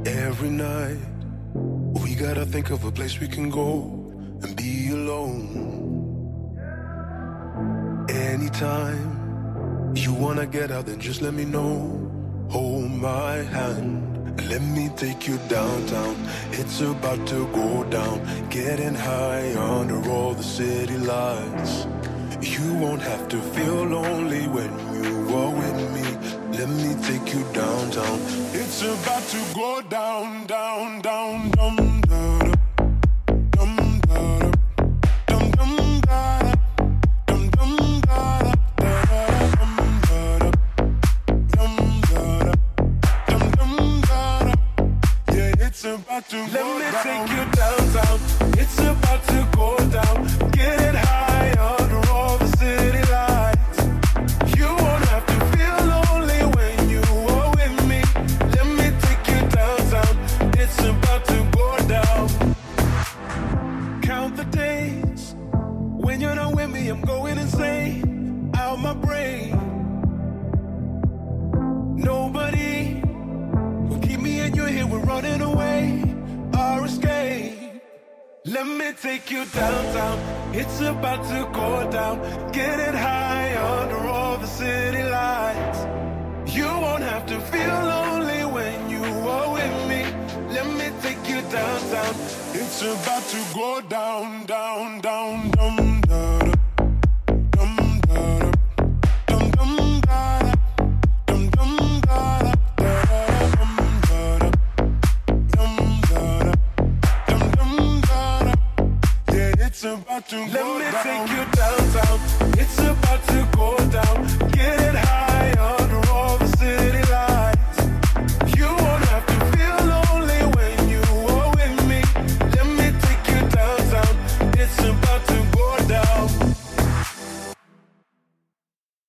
Every night, we gotta think of a place we can go and be alone. Anytime you wanna get out, then just let me know. Hold my hand and let me take you downtown. It's about to go down, getting high under all the city lights. You won't have to feel lonely when you are with me. Let me take you downtown. It's about to go down, down, down, down, down, down, down, down, down, down. It's about to Let me down. Take you downtown. It's about to go down. Getting high under all the city lights. You won't have to feel lonely when you are with me. Let me take you downtown. It's about to go down. Count the days. When you're not with me, I'm going insane. Out my brain. Nobody will keep me and you here. We're running away. Our escape. Let me take you downtown. It's about to go down. Getting high under all the city lights. You won't have to feel lonely when you are with me. Let me take you downtown. It's about to go down, down, down, down, down, down, down, down, down, It's about to Let me down. Take you down.